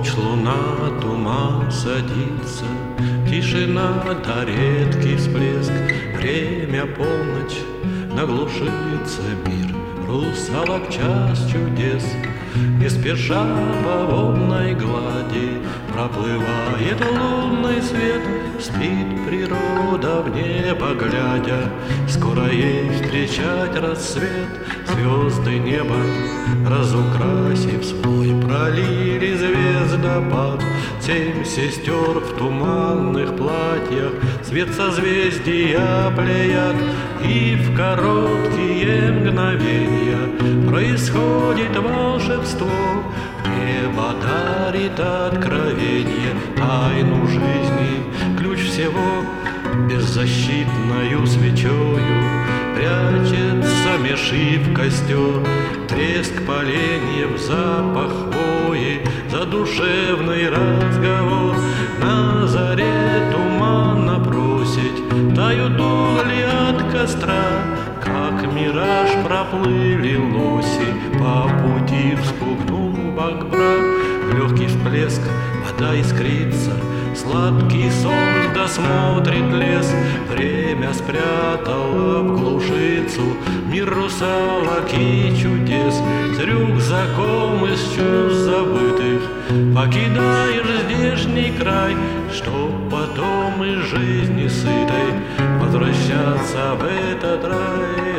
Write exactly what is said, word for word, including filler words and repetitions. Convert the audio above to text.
Ночь, луна, туман садится, тишина да редкий всплеск. Время полночь, наглушится мир, русалок час чудес. Не спеша по водной глади проплывает лунный свет. Спит природа в небо глядя, скоро ей встречать рассвет. Звезды неба, разукрасив свой, пролили звездопад. Семь сестер в туманных платьях, свет созвездия плеяд. И в короткие мгновенья происходит волшебство. Небо дарит откровение, тайну жизни, ключ всего. Беззащитною свечою прячется межив костер. Треск поленьев, запах хвои, задушевный разговор. На заре туманно бросить тают угли от костра. Как мираж проплыли лоси, по пути вспугнул Багбра. Легкий всплеск, вода искрится, сладкий сон досмотрит лес. Время спрятало в глушицу мир русалок и чудес. С рюкзаком из чувств забытых покидаешь здешний край, чтоб потом из жизни сытой возвращаться в этот рай.